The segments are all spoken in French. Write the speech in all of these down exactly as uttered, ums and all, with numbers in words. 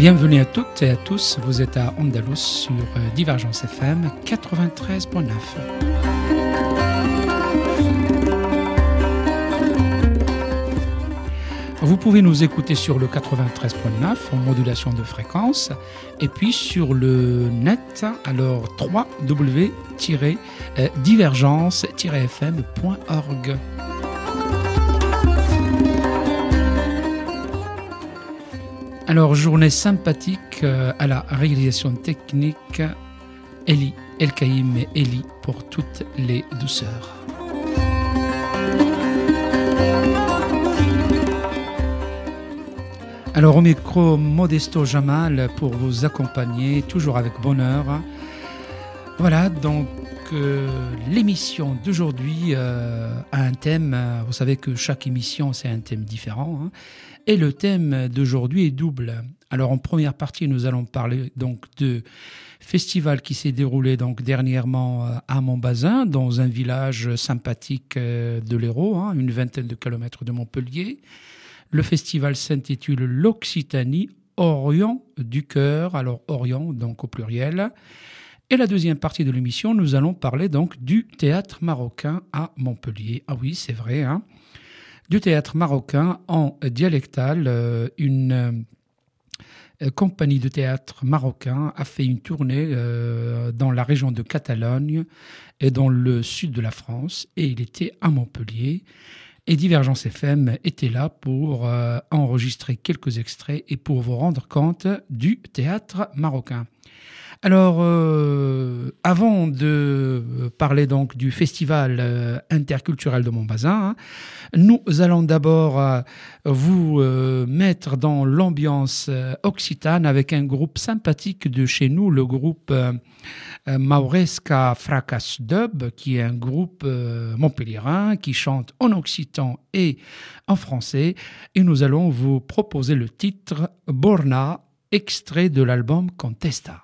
Bienvenue à toutes et à tous, vous êtes à Andalous sur Divergence F M quatre-vingt-treize point neuf. Vous pouvez nous écouter sur le quatre-vingt-treize point neuf en modulation de fréquence et puis sur le net, alors w w w tiret divergence tiret f m point org. Alors, journée sympathique à la réalisation technique, Eli, El-Kaïm et Eli pour toutes les douceurs. Alors, au micro, Modesto Jamal pour vous accompagner, toujours avec bonheur. Voilà, donc euh, l'émission d'aujourd'hui euh, a un thème. Vous savez que chaque émission, c'est un thème différent. Hein. Et le thème d'aujourd'hui est double. Alors en première partie, nous allons parler donc de festival qui s'est déroulé donc dernièrement à Montbazin, dans un village sympathique de l'Hérault, hein, une vingtaine de kilomètres de Montpellier. Le festival s'intitule l'Occitanie Orient du Cœur, alors Orient donc au pluriel. Et la deuxième partie de l'émission, nous allons parler donc du théâtre marocain à Montpellier. Ah oui, c'est vrai, hein. Du théâtre marocain en dialectal. Euh, une euh, compagnie de théâtre marocain a fait une tournée euh, dans la région de Catalogne et dans le sud de la France, et il était à Montpellier. Et Divergence F M était là pour euh, enregistrer quelques extraits et pour vous rendre compte du théâtre marocain. Alors, euh, avant de parler donc du festival euh, interculturel de Montbazin, hein, nous allons d'abord euh, vous euh, mettre dans l'ambiance euh, occitane avec un groupe sympathique de chez nous, le groupe euh, euh, Mauresca Fracas Dub, qui est un groupe euh, montpelliérain qui chante en occitan et en français. Et nous allons vous proposer le titre Borna, extrait de l'album Contesta.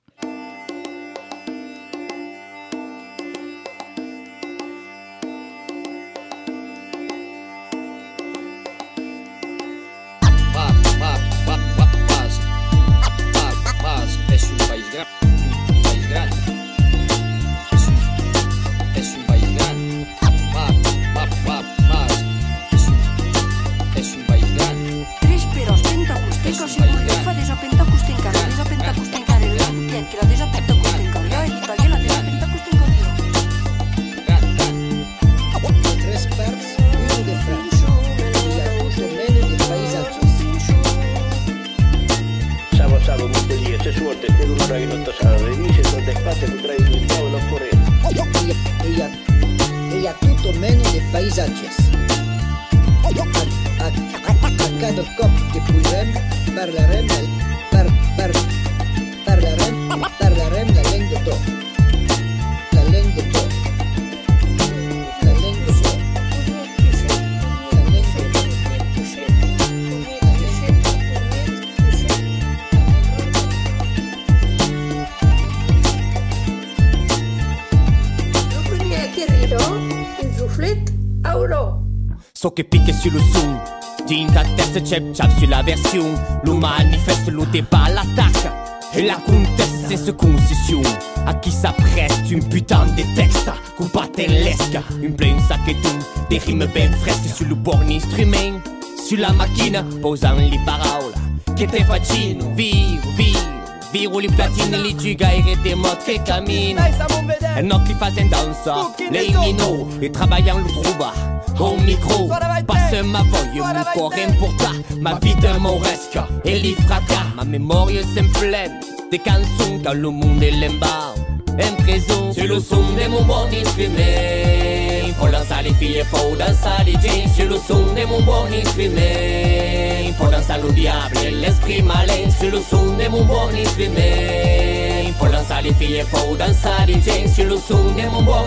So che picche sur le son, din ta tête chep chap sur la version. Le manifeste, le débat, l'attaque. Et la conteste, c'est ce concession. À qui ça preste une putain de texte combattellesque. Une pleine sac et tout, des rimes ben fresques sur le born instrument. Sur la machine, posant les paroles. Che te faccino, vivo, vivo. Viro li platini, li gigaire des modes che cammino. E non che facen danza, lei mino. E travaillant le trouba. Au micro, passe ma voix, mon corps pour ta, ma vie de mauresque et les fracas, ma mémoire c'est pleine des chansons quand le monde est l'embarre. Un trésor, c'est le son de mon bon instrument. Faut danser les filles, faut danser les jeans, c'est le son de mon bon instrument. Faut danser le diable et l'esprit malin, c'est le son de mon bon instrument. Faut danser les filles, faut danser les jeans, c'est le son de mon bon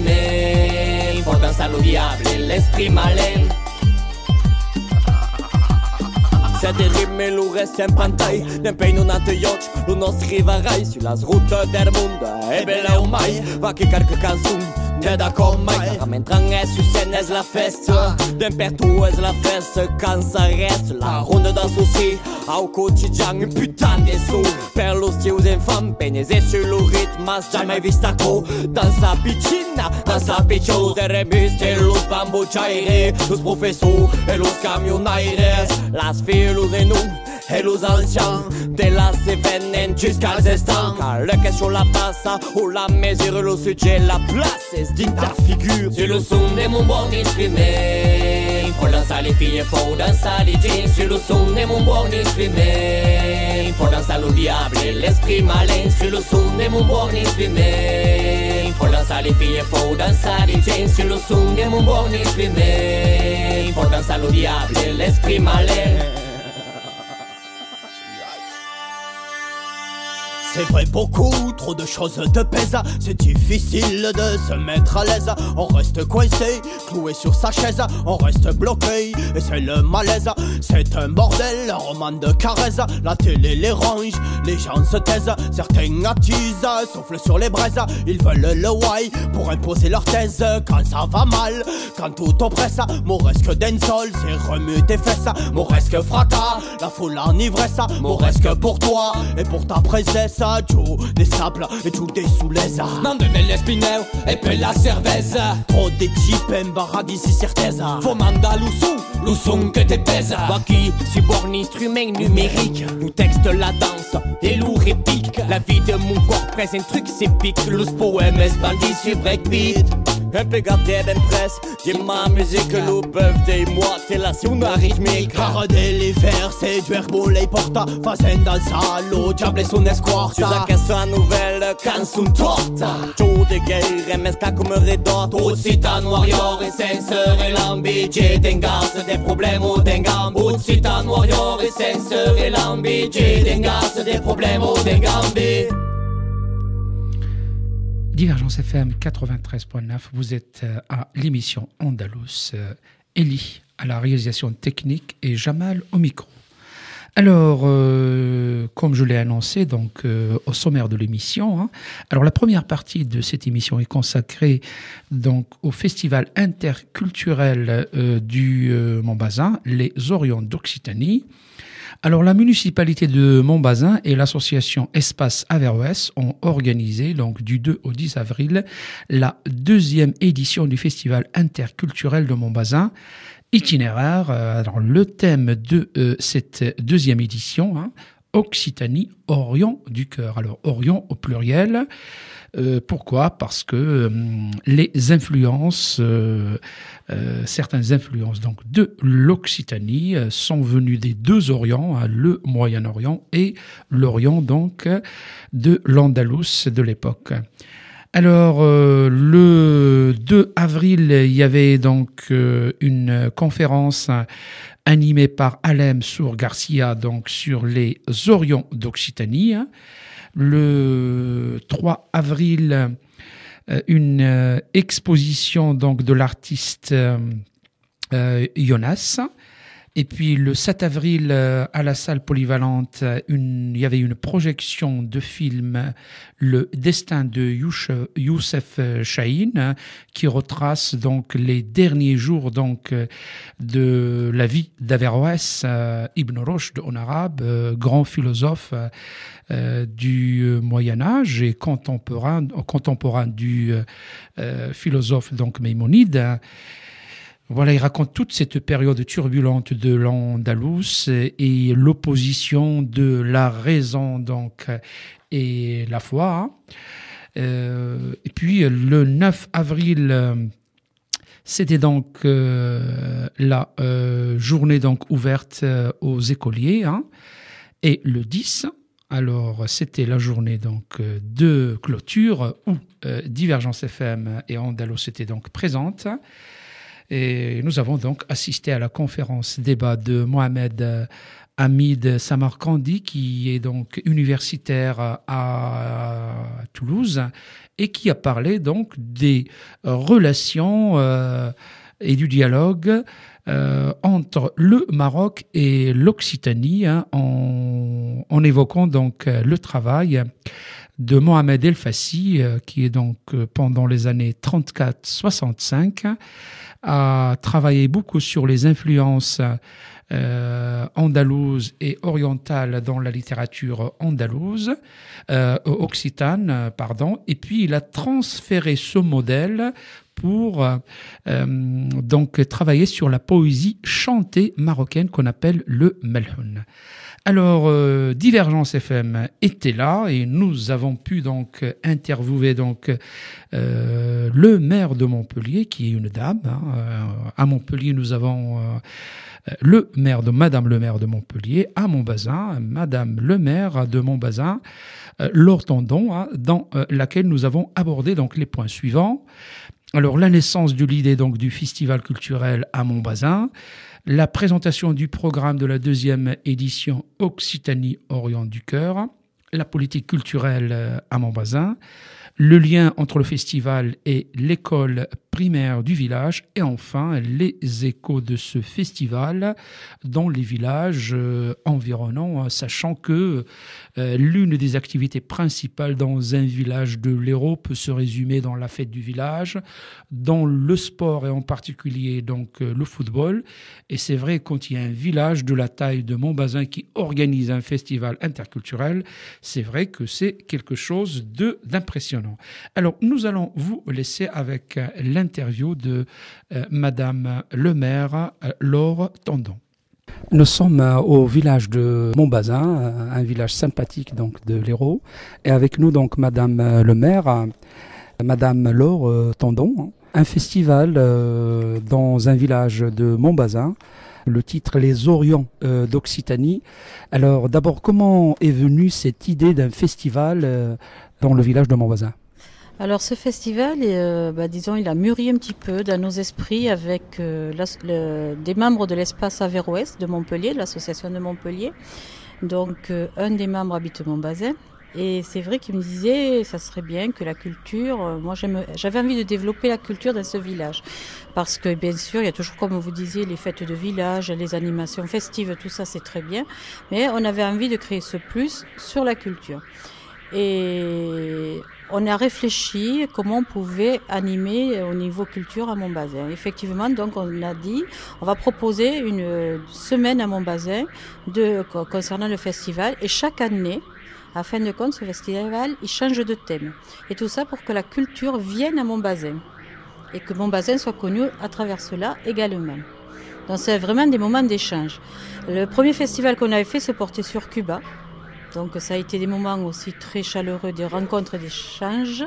instrument. Faut danser le diable et l'esprit malin. Cette rime e lo reste in pantai, l'impegno nato yacht, lo nostro rivarai sulla route del mondo, e bella ormai, va che carica canzone, t'es d'accord, mec? Ramène sur scène, est la feste. D'un perto, est la feste. Quand ça reste, la ronde danse aussi. Au quotidien, une putain de sous. Per los tios enfants, pegnese sur le rythme. Jamais vu staco. Dans sa piscina, dans sa pichos. De remis, de los bambuchaires. Los professors et los camionaires. Las filles et nous. Et los anciens, de la Cévenène jusqu'à l'instant. Car le question la passe, ou la mesure, le sujet, la place, est dit ta figure. Sur le son de mon bon exprimé. Faut danser les filles, faut danser les jeans. Sur le son de mon bon exprimé. Faut danser le diable et l'esprit malin. Sur le son de mon bon exprimé. Faut danser les filles, faut danser les jeans. Sur le son de mon bon exprimé. Faut danser le diable et l'esprit malin. C'est vrai, beaucoup trop de choses te pèsent. C'est difficile de se mettre à l'aise. On reste coincé, cloué sur sa chaise. On reste bloqué et c'est le malaise. C'est un bordel, un roman de caresse. La télé les range, les gens se taisent. Certains attisent, soufflent sur les braises. Ils veulent le why pour imposer leur thèse. Quand ça va mal, quand tout oppresse. Mauresque dancehall, c'est remue tes fesses. Mauresque fracas, la foule en ivresse. Mauresque pour toi et pour ta princesse. Joe des sables et Joe des soulaises. Non de me l'espinel et puis la cerveza. Trop d'équipes en barade ici certeza. Faut manda l'ousou, l'ousson que t'es pèse. Baki, support instrument numérique. Nous texte la danse et lourd épique. La vie de mon corps présente un truc c'est pique. Los poèmes bandit sur breakbeat. Un peu gardé ben presse. J'ai ma musique, le bœuf des mois. C'est la suna rythmique. Carder les vers, c'est du herbo les porta. Fazenda al salo, diable son escorta. Sur la canzone nouvelle, canzone torta. Joe de guerre, M S K comme redor. Tout citan warrior et censeur et lambi. J'ai dengasse des problèmes au dengam. Tout citan warrior et censeur et lambi. J'ai dengasse des problèmes au dengambi. Divergence F M quatre-vingt-treize point neuf, vous êtes à l'émission Andalous. Eli à la réalisation technique et Jamal au micro. Alors, euh, comme je l'ai annoncé donc, euh, au sommaire de l'émission, hein, alors la première partie de cette émission est consacrée donc, au festival interculturel euh, du euh, Montbazin, les Orions d'Occitanie. Alors, la municipalité de Montbazin et l'association Espace Averroès ont organisé, donc, du deux au dix avril, la deuxième édition du festival interculturel de Montbazin. Itinéraire, euh, alors le thème de euh, cette deuxième édition, hein, Occitanie, Orient du cœur. Alors, Orient au pluriel. Euh, pourquoi ? Parce que euh, les influences, euh, euh, certaines influences donc, de l'Occitanie euh, sont venues des deux Orients, hein, le Moyen-Orient et l'Orient donc de l'Andalous de l'époque. Alors, euh, le deux avril, il y avait donc euh, une conférence animée par Alem Sour Garcia donc sur les Orions d'Occitanie. Le trois avril, une euh, exposition donc de l'artiste euh, euh, Jonas. Et puis le sept avril, euh, à la salle polyvalente, une, il y avait une projection de film Le destin de Youssef Chahine, qui retrace donc les derniers jours donc de la vie d'Averroès, euh, Ibn Rushd en arabe, euh, grand philosophe euh, du Moyen Âge et contemporain, contemporain du euh, philosophe donc Maïmonide. Voilà, il raconte toute cette période turbulente de l'Andalous et l'opposition de la raison donc et la foi. Euh, et puis le neuf avril, c'était donc euh, la euh, journée donc ouverte aux écoliers, hein. Et le dix, alors c'était la journée donc de clôture où euh, Divergence F M et Andalous étaient donc présentes. Et nous avons donc assisté à la conférence débat de Mohamed Hamid Samarkandi, qui est donc universitaire à Toulouse et qui a parlé donc des relations euh, et du dialogue euh, entre le Maroc et l'Occitanie, hein, en, en évoquant donc le travail de Mohamed El Fassi, euh, qui est donc euh, pendant les années trente-quatre soixante-cinq, a travaillé beaucoup sur les influences euh, andalouses et orientales dans la littérature andalouse, euh, occitane, pardon, et puis il a transféré ce modèle pour euh, donc travailler sur la poésie chantée marocaine qu'on appelle le melhoun. Alors, euh, Divergence F M était là et nous avons pu donc interviewer donc euh, le maire de Montpellier, qui est une dame. Hein. Euh, à Montpellier, nous avons euh, le maire de Madame le maire de Montpellier, à Montbazin, Madame le maire de Montbazin, euh, Laure Tondon, hein, dans euh, laquelle nous avons abordé donc les points suivants. Alors, la naissance de l'idée donc du festival culturel à Montbazin, la présentation du programme de la deuxième édition Occitanie-Orient du Cœur, la politique culturelle à Montbazin, le lien entre le festival et l'école primaire du village, et enfin les échos de ce festival dans les villages euh, environnants, sachant que euh, l'une des activités principales dans un village de l'Hérault peut se résumer dans la fête du village, dans le sport et en particulier donc euh, le football. Et c'est vrai, quand il y a un village de la taille de Montbazin qui organise un festival interculturel, c'est vrai que c'est quelque chose de, d'impressionnant. Alors, nous allons vous laisser avec euh, l'interview de euh, Madame le maire, euh, Laure Tondon. Nous sommes euh, au village de Montbazin, euh, un village sympathique donc de l'Hérault, et avec nous donc Madame euh, le maire, euh, Madame Laure euh, Tondon, un festival euh, dans un village de Montbazin. Le titre Les Orients euh, d'Occitanie. Alors d'abord, comment est venue cette idée d'un festival euh, dans le village de Montbazin ? Alors ce festival, euh, bah, disons, il a mûri un petit peu dans nos esprits avec euh, la, le, des membres de l'espace Averroès de Montpellier, de l'association de Montpellier. Donc euh, un des membres habite Montbazin. Et c'est vrai qu'il me disait, ça serait bien que la culture, euh, moi j'aime, j'avais envie de développer la culture dans ce village. Parce que bien sûr, il y a toujours, comme vous disiez, les fêtes de village, les animations festives, tout ça c'est très bien. Mais on avait envie de créer ce plus sur la culture. Et on a réfléchi comment on pouvait animer au niveau culture à Montbazin. Effectivement, donc on a dit, on va proposer une semaine à Montbazin de, concernant le festival. Et chaque année, à fin de compte, ce festival, il change de thème. Et tout ça pour que la culture vienne à Montbazin. Et que Montbazin soit connu à travers cela également. Donc c'est vraiment des moments d'échange. Le premier festival qu'on avait fait se portait sur Cuba. Donc ça a été des moments aussi très chaleureux, des rencontres et des échanges.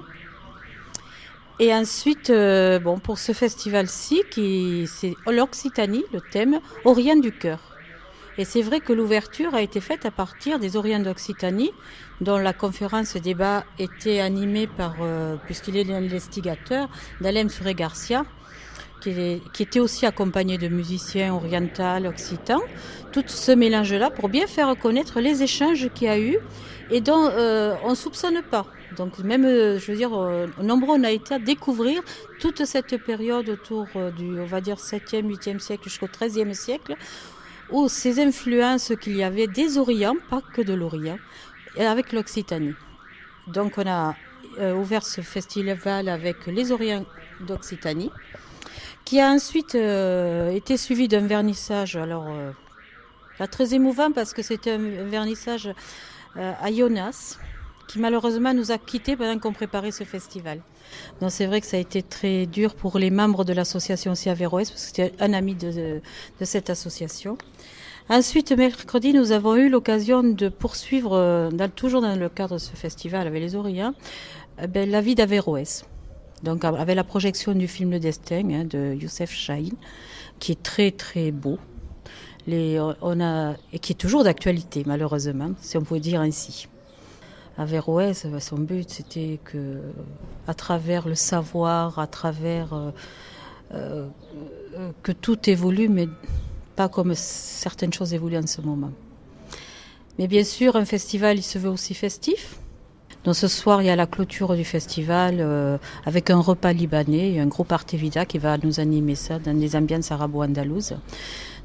Et ensuite, euh, bon, pour ce festival-ci, qui, c'est l'Occitanie, le thème Orient du Cœur. Et c'est vrai que l'ouverture a été faite à partir des Orients d'Occitanie, dont la conférence débat était animée par, euh, puisqu'il est l'investigateur, d'Alain Suré-Garcia, qui, est, qui était aussi accompagné de musiciens orientaux, occitans. Tout ce mélange-là pour bien faire connaître les échanges qu'il y a eu et dont euh, on ne soupçonne pas. Donc même, euh, je veux dire, euh, nombreux on a été à découvrir toute cette période autour euh, du, on va dire, septième, huitième siècle jusqu'au treizième siècle, où ces influences qu'il y avait des Orients, pas que de l'Orient, et avec l'Occitanie. Donc on a euh, ouvert ce festival avec les Orients d'Occitanie, qui a ensuite euh, été suivi d'un vernissage, alors euh, là, très émouvant parce que c'était un vernissage euh, à Jonas, qui malheureusement nous a quittés pendant qu'on préparait ce festival. Donc c'est vrai que ça a été très dur pour les membres de l'association aussi Averroès, parce que c'était un ami de, de, de cette association. Ensuite, mercredi, nous avons eu l'occasion de poursuivre, dans, toujours dans le cadre de ce festival avec les Orients, eh ben, la vie d'Averroès. Donc avec la projection du film Le Destin hein, de Youssef Chahine, qui est très très beau, Les, on a, et qui est toujours d'actualité malheureusement, si on peut dire ainsi. Averroès, son but c'était que, à travers le savoir, à travers euh, euh, que tout évolue, mais pas comme certaines choses évoluent en ce moment. Mais bien sûr, un festival, il se veut aussi festif. Donc ce soir, il y a la clôture du festival euh, avec un repas libanais et un groupe Artevida qui va nous animer ça dans des ambiances arabo-andalouses.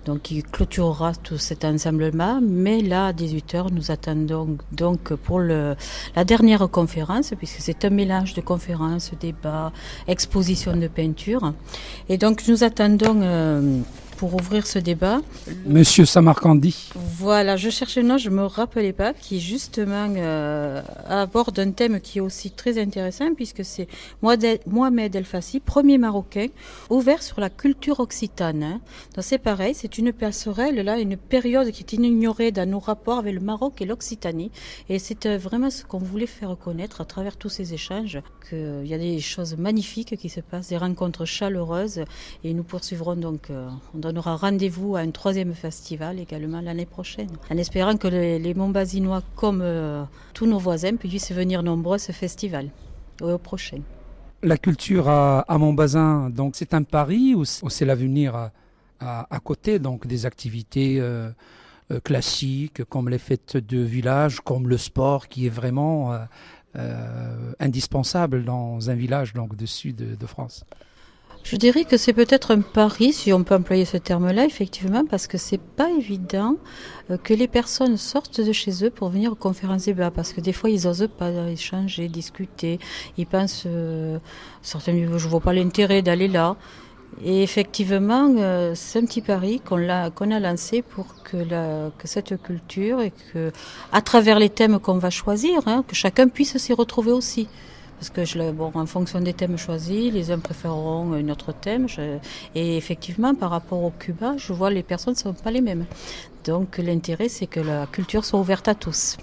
donc qui clôturera tout cet ensemble-là. Mais là, à dix-huit heures, nous attendons donc pour le, la dernière conférence, puisque c'est un mélange de conférences, débats, expositions de peinture. Et donc nous attendons euh, pour ouvrir ce débat. Monsieur Samarcandi. Voilà, je cherchais le nom, je ne me rappelais pas, qui justement euh, aborde un thème qui est aussi très intéressant, puisque c'est Mohamed El Fassi, premier Marocain, ouvert sur la culture occitane. Hein. Donc c'est pareil, c'est une passerelle, là, une période qui est ignorée dans nos rapports avec le Maroc et l'Occitanie. Et c'est euh, vraiment ce qu'on voulait faire connaître à travers tous ces échanges, qu'il y a des choses magnifiques qui se passent, des rencontres chaleureuses, et nous poursuivrons donc... Euh, on donnera rendez-vous à un troisième festival également l'année prochaine, en espérant que les, les Montbazinois, comme euh, tous nos voisins, puissent venir nombreux à ce festival et au prochain. La culture à, à Montbazin, donc c'est un pari ou c'est l'avenir à, à, à côté, donc des activités euh, euh, classiques comme les fêtes de village, comme le sport qui est vraiment euh, euh, indispensable dans un village donc, du sud de, de France? Je dirais que c'est peut-être un pari, si on peut employer ce terme-là, effectivement, parce que c'est pas évident que les personnes sortent de chez eux pour venir aux conférences débats, parce que des fois ils osent pas échanger, discuter, ils pensent, euh, certains, je vois pas l'intérêt d'aller là. Et effectivement, euh, c'est un petit pari qu'on l'a, qu'on a lancé pour que, la, que cette culture et que, à travers les thèmes qu'on va choisir, hein, que chacun puisse s'y retrouver aussi. Parce que je, bon, en fonction des thèmes choisis, les uns préféreront un autre thème. Je, et effectivement, par rapport au Cuba, je vois les personnes ne sont pas les mêmes. Donc l'intérêt, c'est que la culture soit ouverte à tous.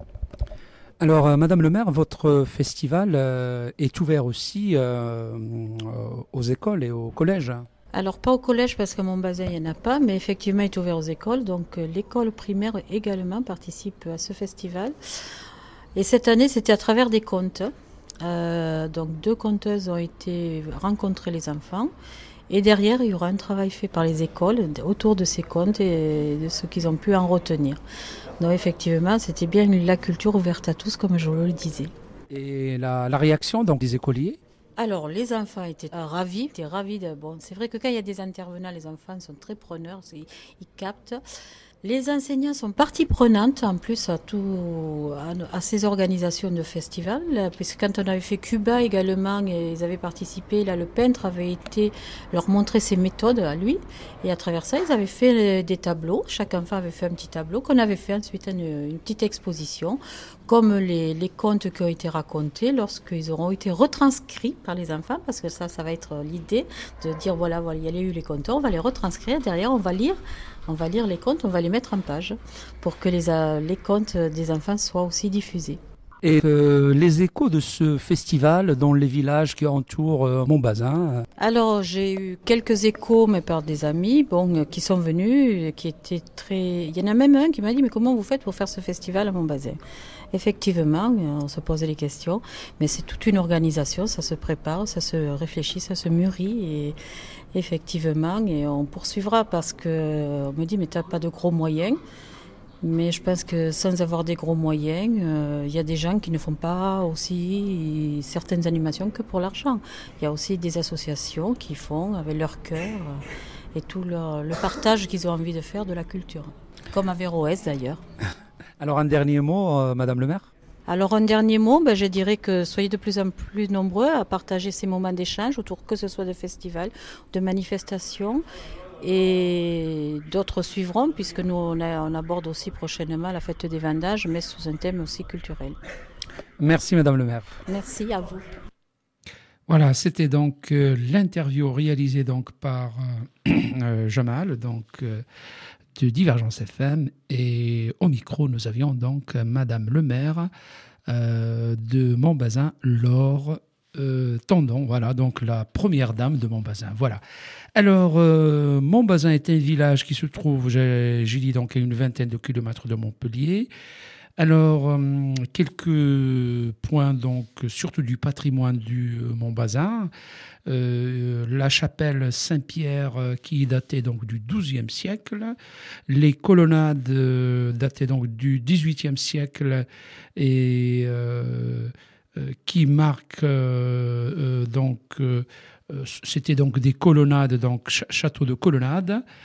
Alors, euh, Madame le maire, votre festival euh, est ouvert aussi euh, aux écoles et aux collèges? Alors, pas au collège parce qu'à Montbazin, il n'y en a pas, mais effectivement, il est ouvert aux écoles. Donc, euh, l'école primaire également participe à ce festival. Et cette année, c'était à travers des contes. Euh, donc deux conteuses ont été rencontrer les enfants et derrière il y aura un travail fait par les écoles autour de ces contes et de ce qu'ils ont pu en retenir. Donc effectivement c'était bien la culture ouverte à tous comme je le disais. Et la, la réaction donc des écoliers? Alors les enfants étaient ravis, étaient ravis de, bon, c'est vrai que quand il y a des intervenants les enfants sont très preneurs, ils, ils captent. Les enseignants sont partie prenante en plus à, tout, à, à ces organisations de festivals, puisque quand on avait fait Cuba également, et ils avaient participé, là le peintre avait été leur montrer ses méthodes à lui, et à travers ça ils avaient fait des tableaux, chaque enfant avait fait un petit tableau, qu'on avait fait ensuite une, une petite exposition, comme les, les contes qui ont été racontés lorsqu'ils auront été retranscrits par les enfants, parce que ça, ça va être l'idée de dire voilà, voilà, il y a eu les contes, on va les retranscrire, derrière on va lire On va lire les contes, on va les mettre en page pour que les, euh, les contes des enfants soient aussi diffusés. Et euh, les échos de ce festival dans les villages qui entourent euh, Montbazin? Alors j'ai eu quelques échos, mais par des amis, bon, qui sont venus, qui étaient très. Il y en a même un qui m'a dit mais comment vous faites pour faire ce festival à Montbazin? Effectivement, on se posait les questions, mais c'est toute une organisation, ça se prépare, ça se réfléchit, ça se mûrit et effectivement, et on poursuivra parce que on me dit mais t'as pas de gros moyens. Mais je pense que sans avoir des gros moyens, il euh, y a des gens qui ne font pas aussi certaines animations que pour l'argent. Il y a aussi des associations qui font avec leur cœur euh, et tout leur, le partage qu'ils ont envie de faire de la culture. Comme à Averroès d'ailleurs. Alors un dernier mot, euh, Madame le maire? Alors un dernier mot, ben, je dirais que soyez de plus en plus nombreux à partager ces moments d'échange autour que ce soit de festivals, de manifestations. Et d'autres suivront puisque nous on, a, on aborde aussi prochainement la fête des vendages mais sous un thème aussi culturel. Merci Madame le maire. Merci à vous. Voilà, c'était donc euh, l'interview réalisée donc par euh, euh, Jamal donc euh, de Divergence F M et au micro nous avions donc Madame le maire euh, de Montbazin, Laure Euh, Tendon, voilà, donc la première dame de Montbazin, voilà. Alors, euh, Montbazin est un village qui se trouve, j'ai, j'ai dit, donc à une vingtaine de kilomètres de Montpellier. Alors, euh, quelques points, donc, surtout du patrimoine du euh, Montbazin. Euh, la chapelle Saint-Pierre euh, qui datait donc du douzième siècle. Les colonnades euh, dataient donc du dix-huitième siècle et... Euh, Euh, qui marque euh, euh, donc euh, c'était donc des colonnades donc ch- château de colonnade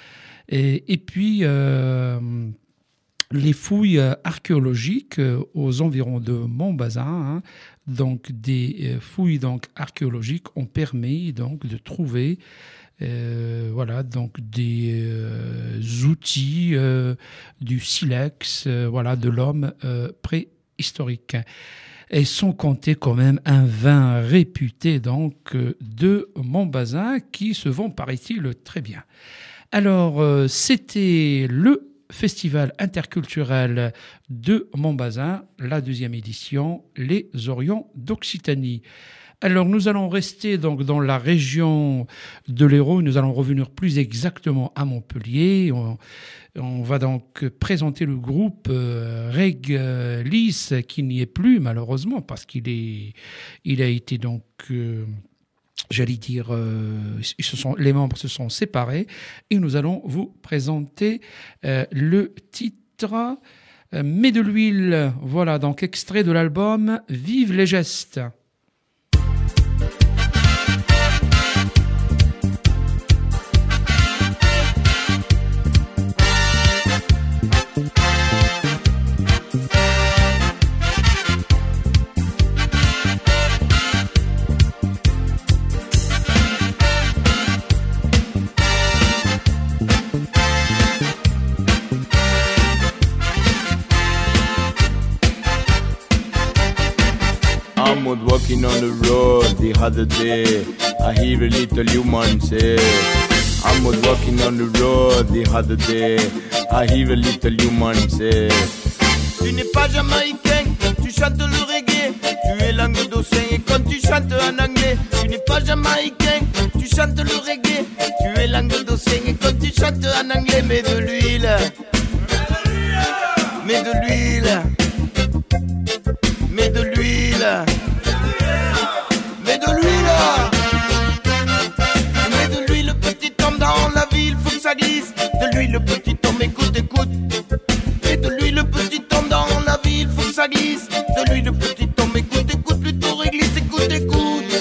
Et, et puis, euh, les fouilles archéologiques aux environs de Montbazin, hein, donc des fouilles donc, archéologiques ont permis donc, de trouver euh, voilà, donc, des euh, outils euh, du silex, euh, voilà, de l'homme euh, préhistorique. Et sans compter quand même un vin réputé donc, de Montbazin qui se vend, paraît-il, très bien. Alors, euh, c'était le Festival interculturel de Montbazin, la deuxième édition, les Orients d'Occitanie. Alors, nous allons rester donc dans la région de l'Hérault. Nous allons revenir plus exactement à Montpellier. On, on va donc présenter le groupe euh, Réglis, qui n'y est plus malheureusement parce qu'il est, il a été donc euh, J'allais dire, euh, ils se sont, les membres se sont séparés et nous allons vous présenter euh, le titre euh, « Mets de l'huile ». Voilà, donc extrait de l'album « Vive les gestes ». I'm out walking on the road the other day. I hear a little human say, I'm out walking on the road the other day. I hear a little human say, tu n'es pas jamaïcain, tu chantes le reggae. Tu es languedocien et quand tu chantes en anglais. Tu n'es pas jamaïcain, tu chantes le reggae. Tu es languedocien et quand tu chantes en anglais. Mets de l'huile, mets de l'huile, mets de l'huile, mets de l'huile, mets de l'huile, petit homme dans la ville, faut que ça glisse. De l'huile, petit homme, écoute, écoute. Mets de l'huile, petit homme dans la ville, faut que ça glisse. De l'huile, petit homme, écoute, écoute, plutôt réglisse, écoute, écoute.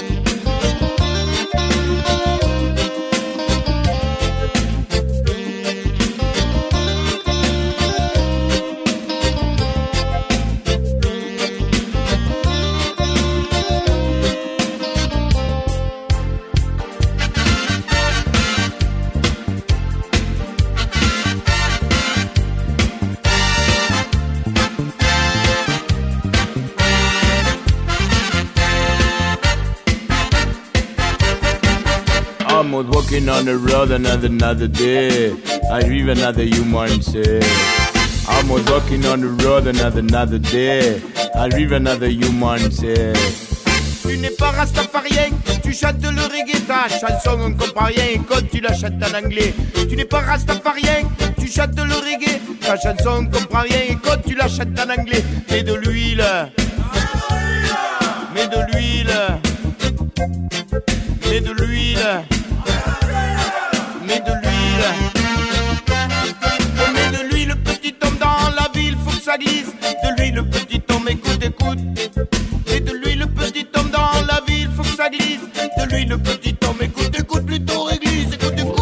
I'm out walking on the road another another day. I hear another human say, I'm out walking on the road another another day. I hear another human say, tu n'es pas rastafarien, tu chantes le reggae, ta chanson on comprend rien et quand tu la chantes en anglais. Tu n'es pas rastafarien, tu chantes le reggae, ta chanson on comprend rien et quand tu la chantes en anglais. Mets de l'huile, mets de l'huile, mets de l'huile, mets de l'huile, oh, mets de l'huile, petit homme dans la ville, faut que ça glisse. De l'huile, petit homme, écoute, écoute. Mets de l'huile, petit homme dans la ville, faut que ça glisse. De l'huile, petit homme, écoute, écoute, plutôt réglisse, écoute, écoute.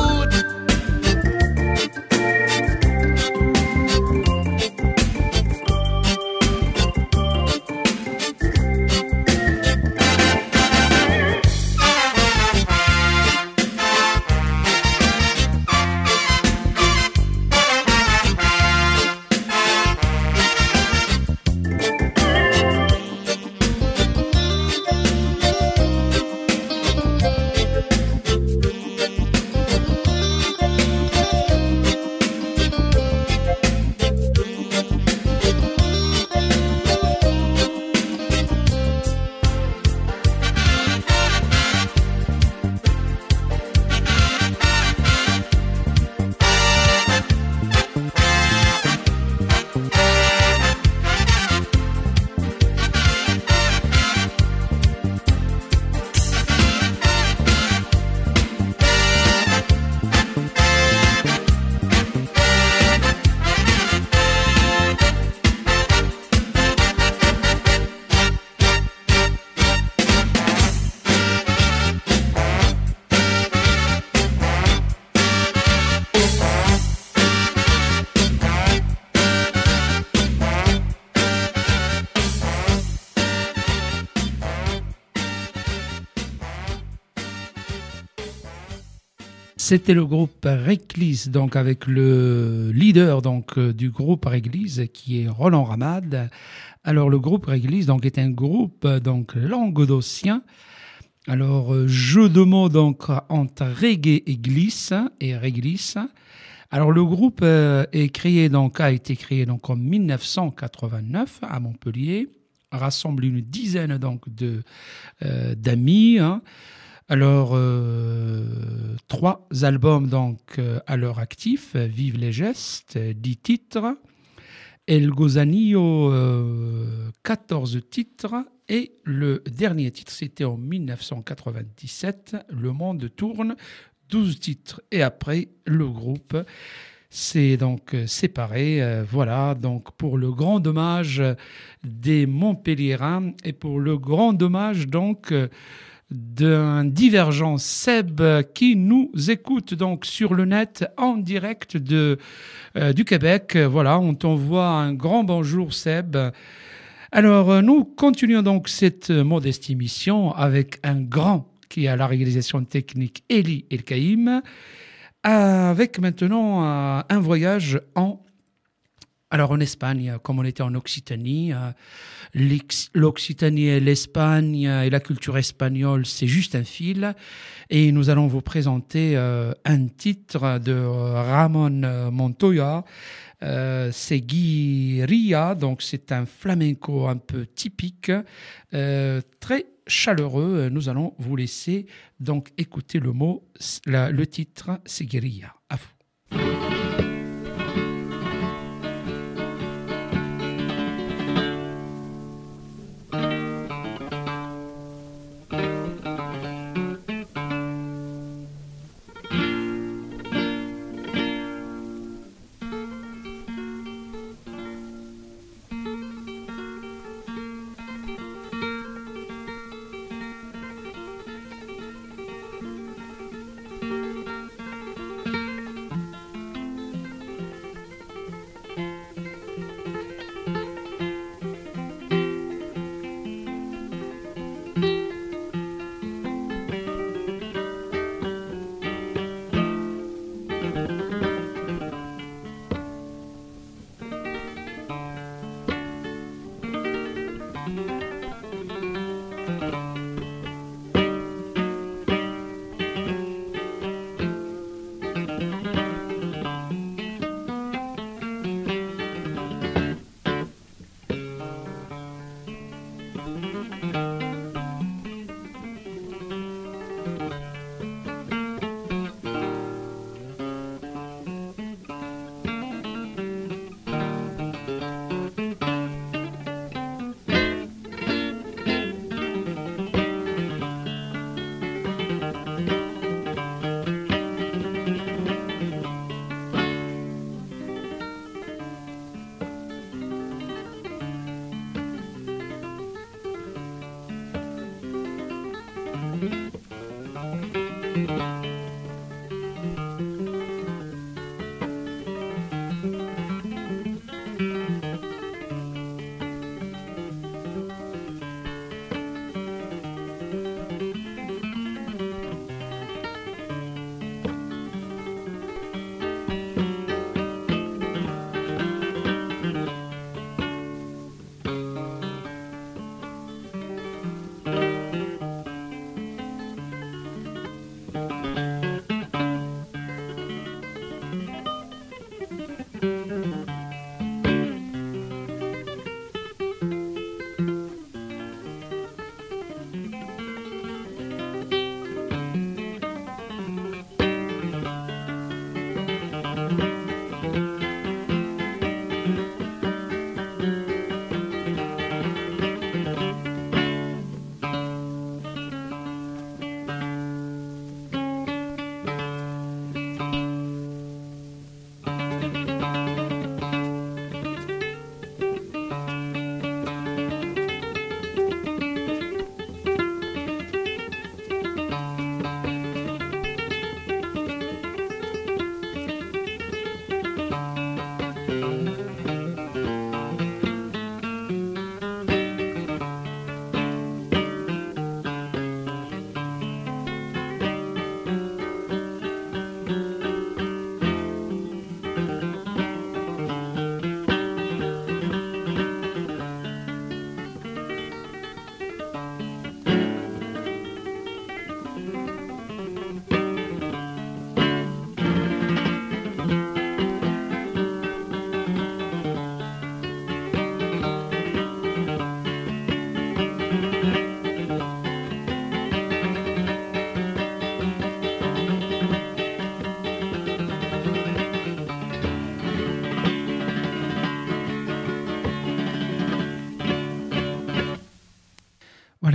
C'était le groupe Réglisse, donc avec le leader donc du groupe Réglisse qui est Roland Ramade. Alors le groupe Réglisse donc est un groupe donc languedocien. Alors jeu de mots donc entre reggae et glisse et Réglisse. Alors le groupe euh, est créé donc a été créé donc en dix-neuf cent quatre-vingt-neuf à Montpellier, rassemble une dizaine donc de euh, d'amis. Hein. Alors euh, trois albums donc euh, à leur actif, Vive les gestes, dix titres, El Gozanillo, euh, quatorze titres, et le dernier titre c'était en dix-neuf cent quatre-vingt-dix-sept, Le Monde tourne, douze titres, et après le groupe s'est donc séparé. Euh, voilà, donc pour le grand dommage des Montpelliérains et pour le grand dommage donc euh, d'un divergent Seb qui nous écoute donc sur le net en direct de, euh, du Québec. Voilà, on t'envoie un grand bonjour Seb. Alors nous continuons donc cette modeste émission avec un grand qui est à la réalisation technique, Eli El-Kaïm, avec maintenant euh, un voyage en, alors en Espagne, comme on était en Occitanie. Euh, L'Occitanie et l'Espagne et la culture espagnole, c'est juste un fil. Et nous allons vous présenter euh, un titre de Ramon Montoya. Euh, c'est Guirilla, donc c'est un flamenco un peu typique, euh, très chaleureux. Nous allons vous laisser donc écouter le mot, la, le titre, c'est Guirilla. À vous.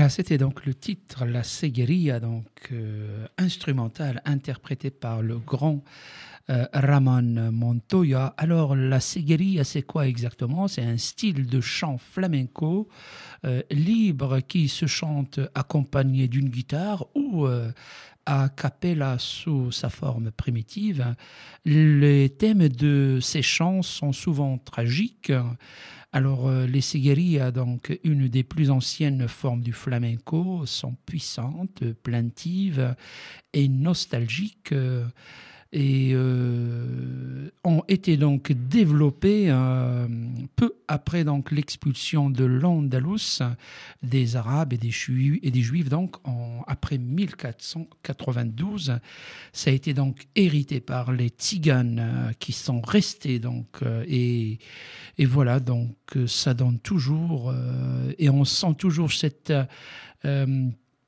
Voilà, c'était donc le titre La Segueria, donc euh, instrumental interprété par le grand euh, Ramon Montoya. Alors la Segueria, c'est quoi exactement? C'est un style de chant flamenco euh, libre qui se chante accompagné d'une guitare ou euh, a cappella sous sa forme primitive. Les thèmes de ces chants sont souvent tragiques. Alors, euh, les seguerias, donc une des plus anciennes formes du flamenco, sont puissantes, plaintives et nostalgiques euh, et euh, ont été donc développées euh, peu après donc l'expulsion de l'Andalous des Arabes et des Juifs, et des Juifs donc en, après mille quatre cent quatre-vingt-douze. Ça a été donc hérité par les Tziganes euh, qui sont restés donc euh, et et voilà donc euh, ça donne toujours euh, et on sent toujours cette euh,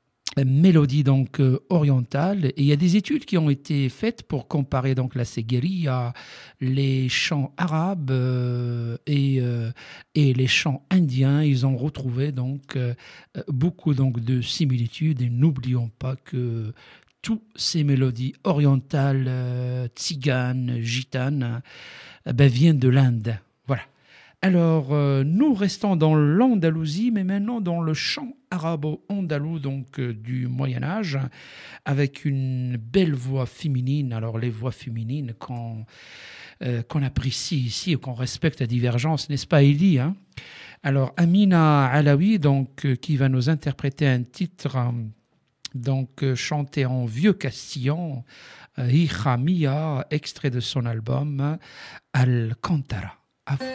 mélodie donc euh, orientale. Et il y a des études qui ont été faites pour comparer donc la segueria, les chants arabes euh, et euh, et les chants indiens. Ils ont retrouvé donc euh, beaucoup donc de similitudes. Et n'oublions pas que toutes ces mélodies orientales, euh, tziganes, gitanes, euh, ben, viennent de l'Inde. Voilà. Alors, euh, nous restons dans l'Andalousie, mais maintenant dans le chant arabo-andalou donc euh, du Moyen-Âge, avec une belle voix féminine. Alors, les voix féminines qu'on euh, qu'on apprécie ici et qu'on respecte à divergence, n'est-ce pas, Elie, hein? Alors, Amina Alaoui, donc, euh, qui va nous interpréter un titre euh, donc, euh, chanté en vieux castillan, euh, Hija Mia, extrait de son album euh, Alcántara. À vous.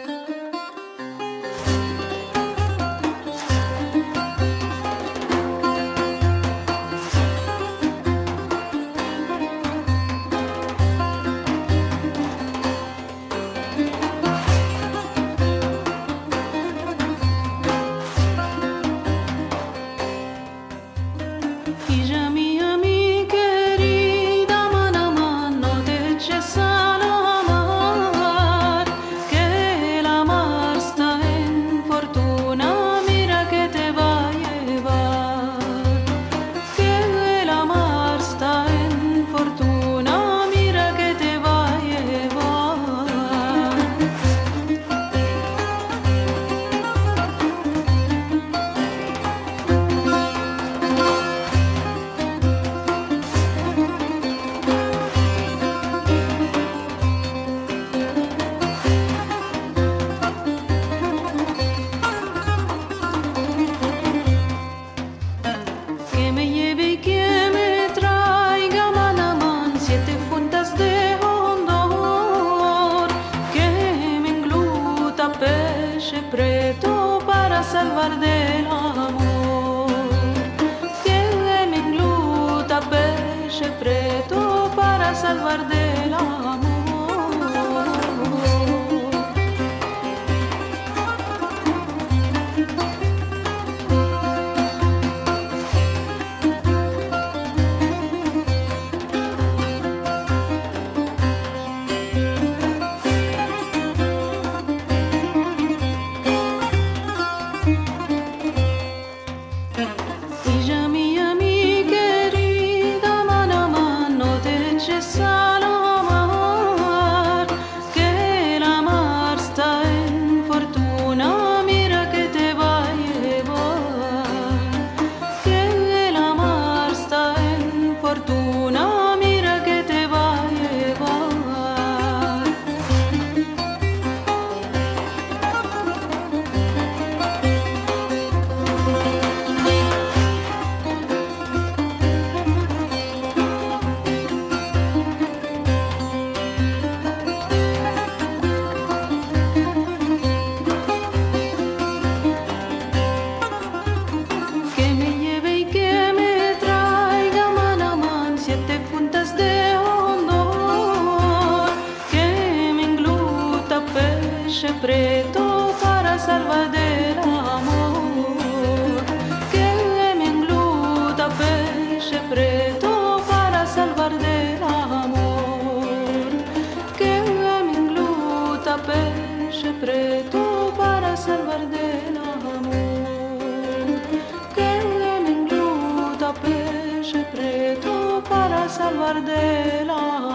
Preto para salvar del amor que coche preto para salvar del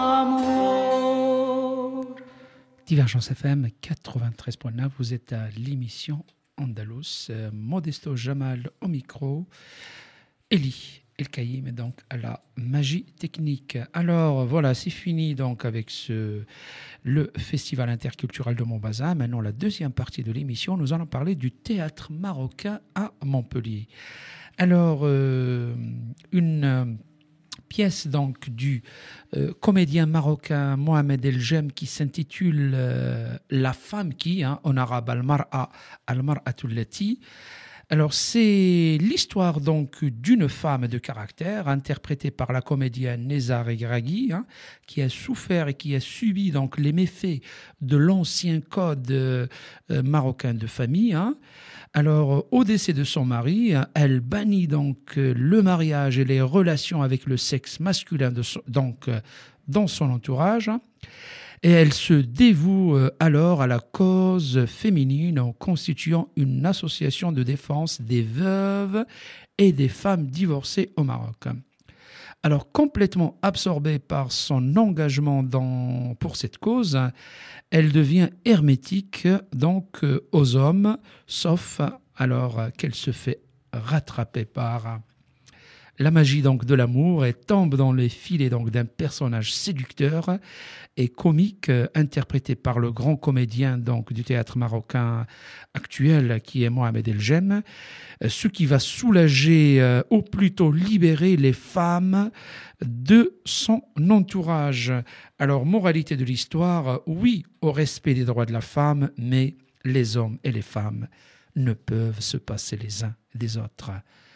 amor. Divergence F M quatre-vingt-treize point neuf, vous êtes à l'émission Andalous, euh, Modesto Jamal au micro, Eli El Kaïm donc à la magie technique. Alors voilà, c'est fini donc avec ce, le Festival interculturel de Montbazin. Maintenant la deuxième partie de l'émission, nous allons parler du théâtre marocain à Montpellier. Alors euh, une euh, pièce donc du euh, comédien marocain Mohamed El Jem qui s'intitule euh, La femme qui, hein, en arabe Al-Mar'a, Al-Mar'atul Lati. Alors c'est l'histoire donc d'une femme de caractère interprétée par la comédienne Neza Regragui, hein, qui a souffert et qui a subi donc les méfaits de l'ancien code euh, marocain de famille. Hein. Alors, au décès de son mari, elle bannit donc le mariage et les relations avec le sexe masculin de son, donc, dans son entourage. Et elle se dévoue alors à la cause féminine en constituant une association de défense des veuves et des femmes divorcées au Maroc. Alors, complètement absorbée par son engagement dans, pour cette cause, elle devient hermétique donc aux hommes, sauf alors qu'elle se fait rattraper par la magie donc de l'amour et tombe dans les filets donc d'un personnage séducteur et comique interprété par le grand comédien donc du théâtre marocain actuel qui est Mohamed El Jem, ce qui va soulager ou plutôt libérer les femmes de son entourage. Alors, moralité de l'histoire, oui au respect des droits de la femme, mais les hommes et les femmes ne peuvent se passer les uns des autres.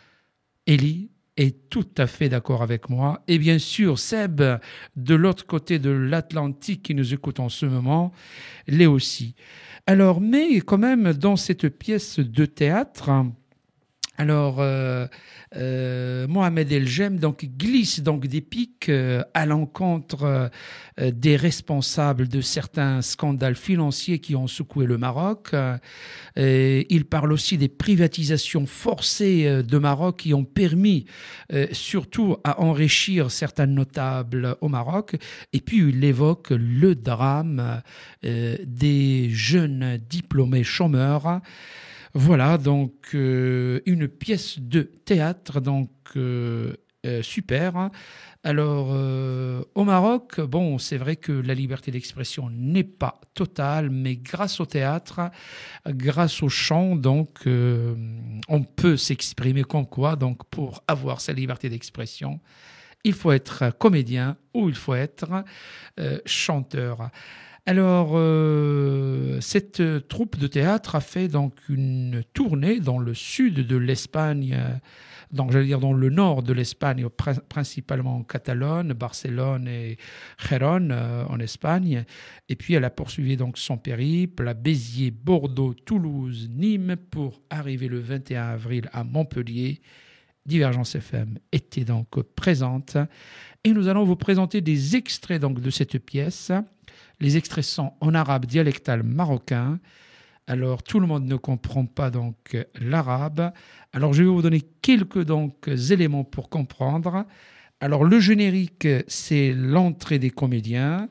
Eli est tout à fait d'accord avec moi. Et bien sûr, Seb, de l'autre côté de l'Atlantique qui nous écoute en ce moment, l'est aussi. Alors, mais quand même, dans cette pièce de théâtre, alors, euh, euh, Mohamed El Jem donc, glisse donc des pics euh, à l'encontre euh, des responsables de certains scandales financiers qui ont secoué le Maroc. Euh, et il parle aussi des privatisations forcées euh, de Maroc qui ont permis euh, surtout à enrichir certains notables au Maroc. Et puis il évoque le drame euh, des jeunes diplômés chômeurs. Voilà, donc euh, une pièce de théâtre, donc euh, euh, super. Alors, euh, au Maroc, bon, c'est vrai que la liberté d'expression n'est pas totale, mais grâce au théâtre, grâce au chant, donc, euh, on peut s'exprimer comme quoi. Donc, pour avoir sa liberté d'expression, il faut être comédien ou il faut être euh, chanteur. Alors, euh, cette troupe de théâtre a fait donc une tournée dans le sud de l'Espagne, euh, donc j'allais dire dans le nord de l'Espagne, pr- principalement en Catalogne, Barcelone et Gérone euh, en Espagne. Et puis elle a poursuivi donc son périple à Béziers, Bordeaux, Toulouse, Nîmes pour arriver le vingt et un avril à Montpellier. Divergence F M était donc présente et nous allons vous présenter des extraits donc de cette pièce. Les extraits sont en arabe dialectal marocain. Alors, tout le monde ne comprend pas donc l'arabe. Alors, je vais vous donner quelques donc éléments pour comprendre. Alors, le générique, c'est l'entrée des comédiens.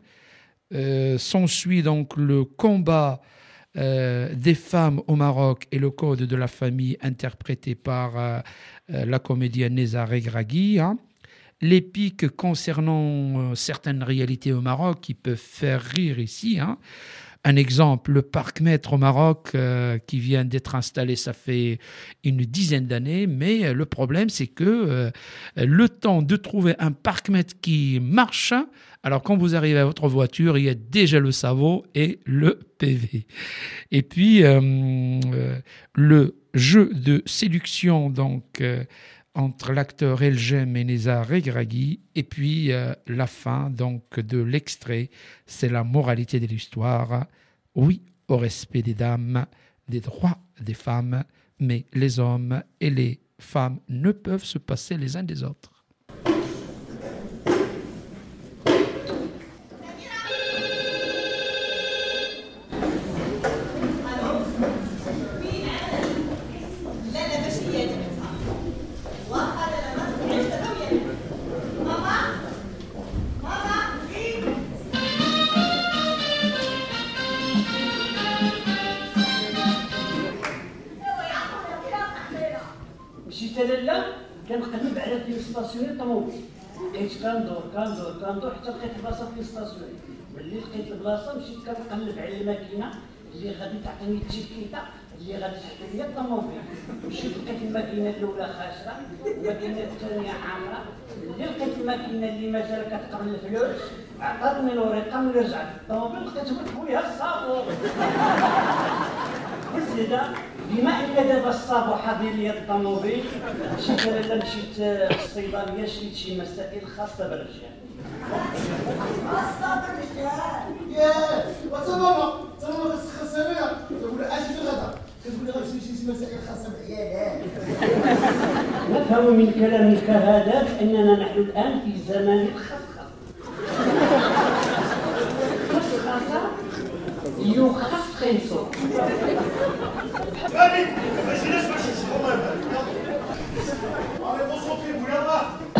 Euh, s'ensuit donc le combat euh, des femmes au Maroc et le code de la famille interprété par euh, la comédienne Neza Regragui, hein. Les pics concernant euh, certaines réalités au Maroc qui peuvent faire rire ici. Hein. Un exemple, le parc-mètre au Maroc euh, qui vient d'être installé, ça fait une dizaine d'années, mais le problème c'est que euh, le temps de trouver un parc-mètre qui marche, alors quand vous arrivez à votre voiture, il y a déjà le sabot et le P V. Et puis, euh, euh, le jeu de séduction, donc... Euh, entre l'acteur El Jem et Neza Regragui, et puis euh, la fin donc de l'extrait, c'est la moralité de l'histoire. Oui au respect des dames, des droits des femmes, mais les hommes et les femmes ne peuvent se passer les uns des autres. ستاسيوني الطوموبيل حيت كندور كندور كندور حتى لقيت البلاصه فين ستاسيوني. ملي لقيت البلاصه مشيت كنقلب على الماكينه اللي غادي تعطيني التيكيتا اللي غادي تحط لي الطوموبيل. مشيت لقيت الماكينه الاولى خاسره، الماكينه الثانيه حامراء. ملي لقيت الماكينه اللي مازال كتقرن الفلوس عطاتني الورقه ملي رجعت الطوموبيل لقيت بخويا الصابون. وزيدا بما ان دابا الصابو حاضر لي الطوموبيل مشيت انا مشيت للصيدليه شريت شي مسائل خاصه بالرجال. خاصه بالرجال ياه وتماما تماما خاصه تقول اجي في الغداء كتقول لي غنمشي شي مسائل خاصه بالعيالات. نفهم من كلامك هذا باننا نحن الان في زمان الخصخص. خصخصه يخصخص. هادي ماشي لاش ماشي الله يبارك على بوصوتي ويلا.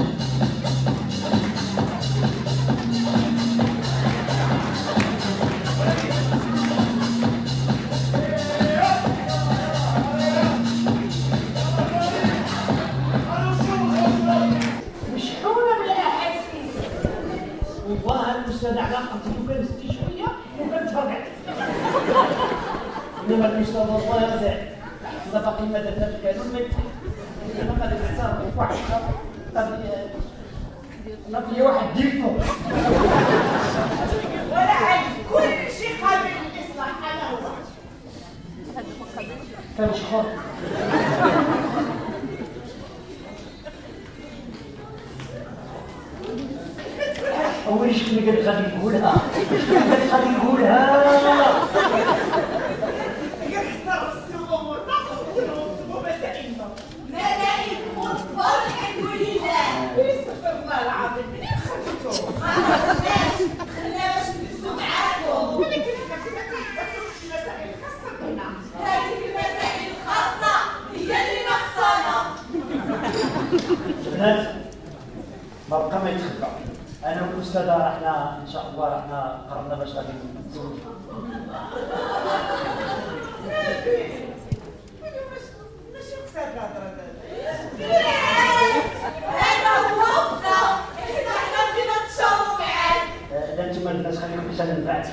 مشحونه بالاحاسيس. والله الاستاذ علاقتي وكان ستي شويه وكان تفرقع. انما الاستاذ الله يرضى اذا باقي ما درت القانون ما يتحل. انا غادي نتصرف واحد نعطي واحد ديفو. ولا عاد كل شيء قابل للاصلاح. انا هو كنشكر. أول شيء اللي قال غادي يقولها قال غادي يقولها. يختار السموم ومسائلنا ملائك مطبر الحمد لله. استغفر الله العظيم منين خرجتوا؟ ما خرجناش خلينا باش نجلسوا معاكم. ولكن حنا كنا كنتذكروا شي مسائل خاصة بنا. هذيك المسائل الخاصة هي اللي ناقصانا. البنات ما بقى ما يتخبى. انا والاستاذه رحنا ان شاء الله رحنا قررنا باش غادي نتزوجوا. ماشي قصاد الهضره هذا هو وقتها حيت حنا بدينا نتشاوروا معاك. لا انتم الناس خليكم حتى من بعد.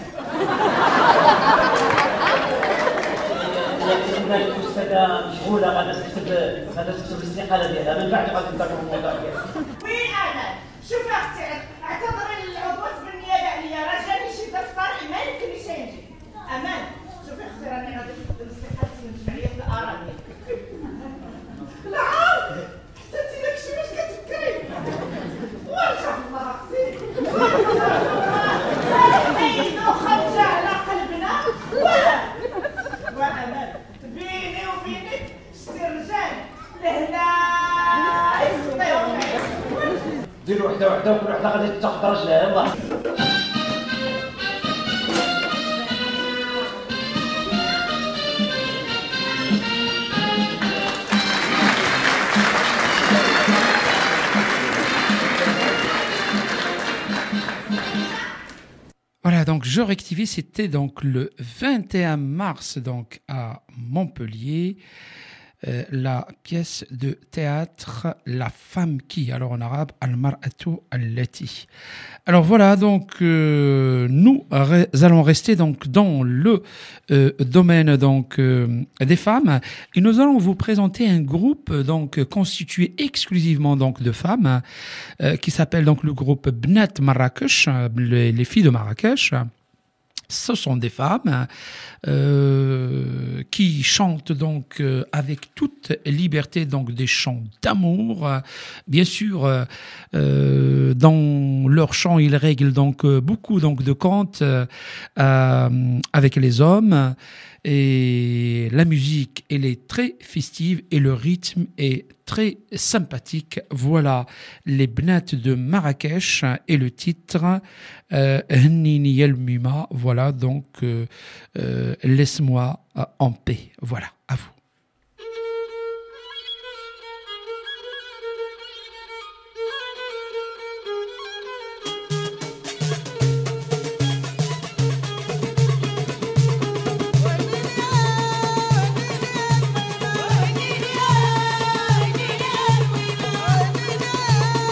لكن الاستاذه مشغوله غادا تكتب غادا تكتب الاستقاله ديالها من بعد غادي نتكلموا الموضوع ديالها. وين انا؟ شوف اختي اعتذري للعضوات بالنيابه عليا راه جاني شي دفتر ما يمكنليش نجي. امان شوفي اختي راني غادي نكتب استحقاقي من الجمعيه في الاراضي. لا عارف حتى انت داكشي واش كتفكري؟ وارجع الله اختي حيدو خرجه على قلبنا ولا وامان بيني وبينك شتي رجال لهنا يخطيهم ديروا وحده وحده وكل وحده غادي تاخذ رجلها. يلاه Voilà, donc je rectifie, c'était donc le vingt et un mars donc à Montpellier, euh, la pièce de théâtre La femme qui, alors en arabe Al-Mar'atu Allati. Alors voilà, donc euh, nous re- allons rester donc dans le euh, domaine donc euh, des femmes et nous allons vous présenter un groupe donc constitué exclusivement donc de femmes euh, qui s'appelle donc le groupe Bnat Marrakech, les, les filles de Marrakech. Ce sont des femmes euh, qui chantent donc euh, avec toute liberté donc des chants d'amour. Bien sûr, euh, dans leurs chants, ils règlent donc beaucoup donc de contes euh, avec les hommes. Et la musique, elle est très festive et le rythme est très sympathique. Voilà les Bnat de Marrakech et le titre Hennini El Mima. Voilà donc euh, euh, laisse-moi euh, en paix. Voilà, à vous. Yeah.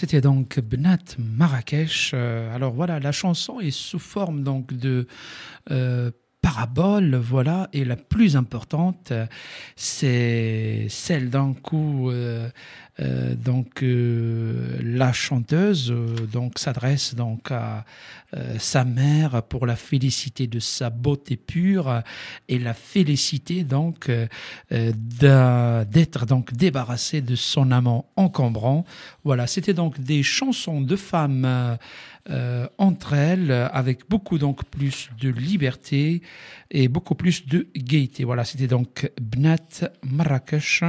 c'était donc Bnat Marrakech. Euh, alors voilà, la chanson est sous forme donc de euh, parabole, voilà, et la plus importante, c'est celle d'un coup, euh, euh, donc euh, la chanteuse euh, donc s'adresse donc à euh, sa mère pour la féliciter de sa beauté pure et la féliciter donc euh, euh, d'être donc débarrassée de son amant encombrant. Voilà, c'était donc des chansons de femmes euh, Euh, entre elles, avec beaucoup donc plus de liberté et beaucoup plus de gaieté. Voilà, c'était donc Bnat Marrakech,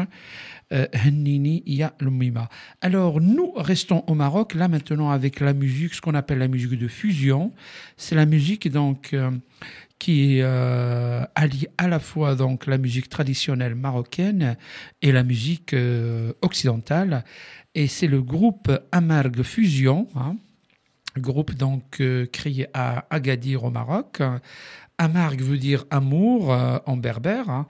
Hennini Ya Lumima. Alors, nous restons au Maroc, là maintenant avec la musique, ce qu'on appelle la musique de fusion. C'est la musique donc euh, qui euh, allie à la fois donc la musique traditionnelle marocaine et la musique euh, occidentale. Et c'est le groupe Amarg Fusion, hein, groupe donc euh, créé à Agadir au Maroc. Amarg veut dire amour euh, en berbère, hein,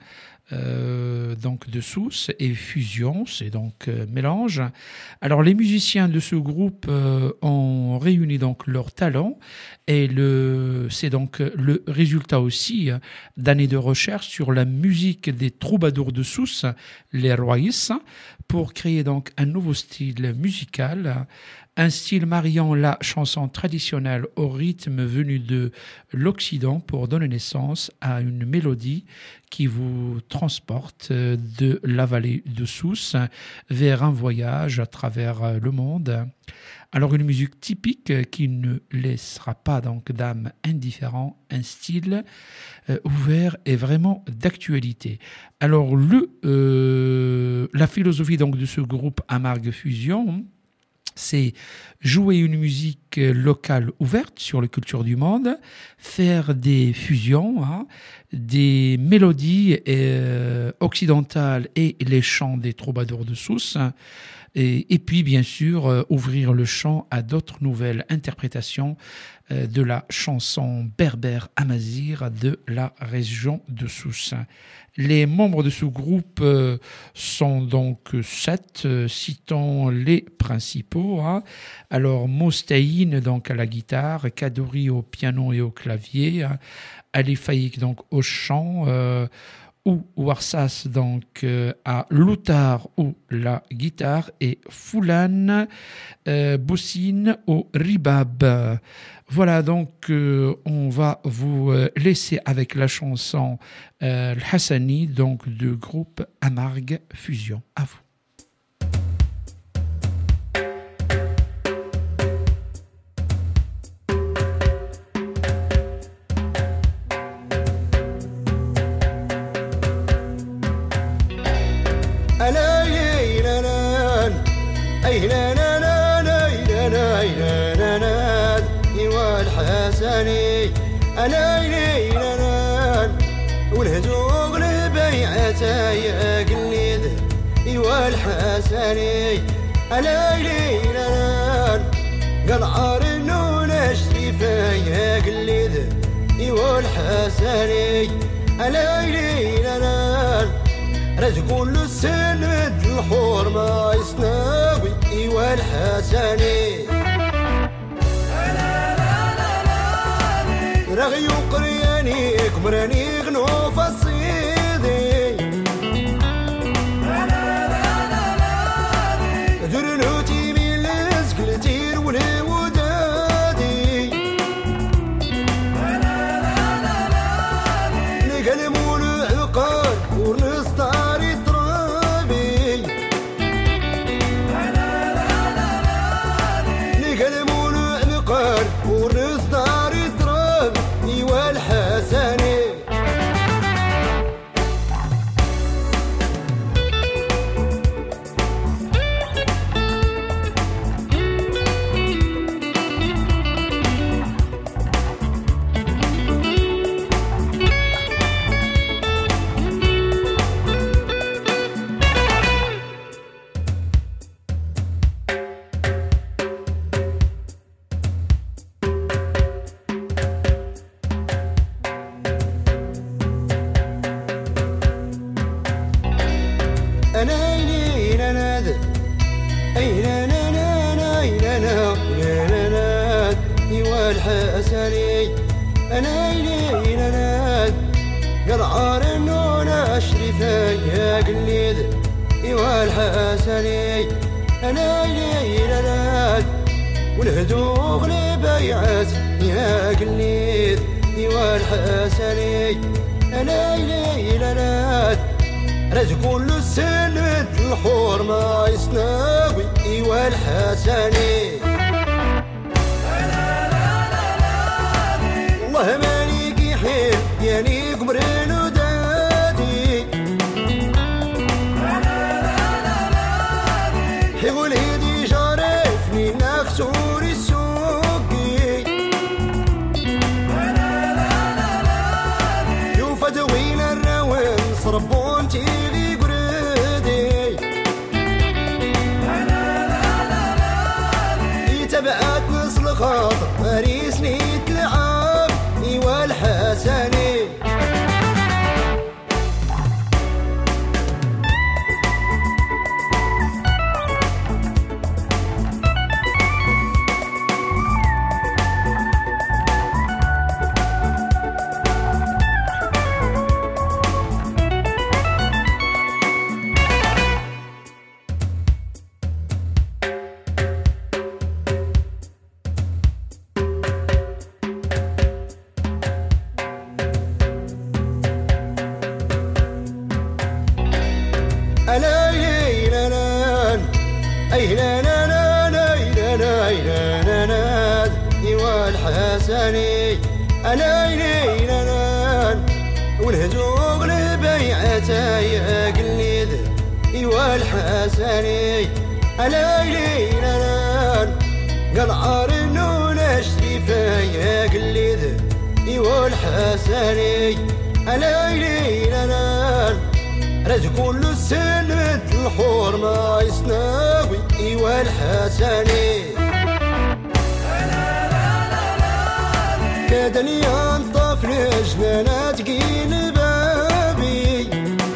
euh, donc de Sousse, et fusion, c'est donc euh, mélange. Alors les musiciens de ce groupe euh, ont réuni donc leurs talents et le, c'est donc le résultat aussi euh, d'années de recherche sur la musique des troubadours de Sousse, les Roïs, pour créer donc un nouveau style musical. Un style mariant la chanson traditionnelle au rythme venu de l'Occident pour donner naissance à une mélodie qui vous transporte de la vallée de Sousse vers un voyage à travers le monde. Alors une musique typique qui ne laissera pas donc d'âme indifférent, un style euh, ouvert et vraiment d'actualité. Alors le, euh, la philosophie donc de ce groupe Amarg Fusion, c'est jouer une musique locale ouverte sur les cultures du monde, faire des fusions, hein, des mélodies euh, occidentales et les chants des troubadours de Sousse, et, et puis bien sûr euh, ouvrir le chant à d'autres nouvelles interprétations euh, de la chanson berbère amazigh de la région de Sousse. Les membres de ce groupe euh, sont donc sept, euh, citons les principaux. Hein. Alors Mostaïn donc à la guitare, Kadori au piano et au clavier, hein. Ali Faïk donc au chant, euh, ou Warsas donc euh, à l'outar ou la guitare, et Foulan euh, Boussine au ribab. Voilà, donc euh, on va vous euh, laisser avec la chanson euh, Hassani, donc du groupe Amarg Fusion. À vous. أنا إلينا والهدوغ لبيعة يا قليد إيوا الحسني أنا إلينا قال عارنو نشريفة يا قليد إيوا الحسني أنا إلينا رزقون له السند الحور ما يسناوي إيوا الحسني رغي وقرياني كبراني غنو فالصيدي درنوتي من الزكلتير والودادي نقلمو العقار ونسطاري ترابي نقلمو العقار ونسطاري حسني انا الي ناد قال عارنون اشرفي يا قليد ايوا الحسني انا الي ناد والهدوغ لبيعات يا قليد ايوا الحسني انا الي ناد راه كل السنة الحور ما يسناوي ايوا الحسني الله مالك يحيل ياني قمرين ودادي حيقول هيدي جارفني نفسوري السوقي يوفد وين الروان صربون تيلي قردي يتبعات نص الخاطر ماريسني تلعب ايوا الحسني انا ليلان والهدوغ لبيعته يا قليد ايوا الحسني انا ليلان قال عارنون اشرفه يا قليد ايوا الحسني انا ليلان راه كل السنة الحور ما يسناوي ايوا الحسني كادني انطف لجنانات قين بابي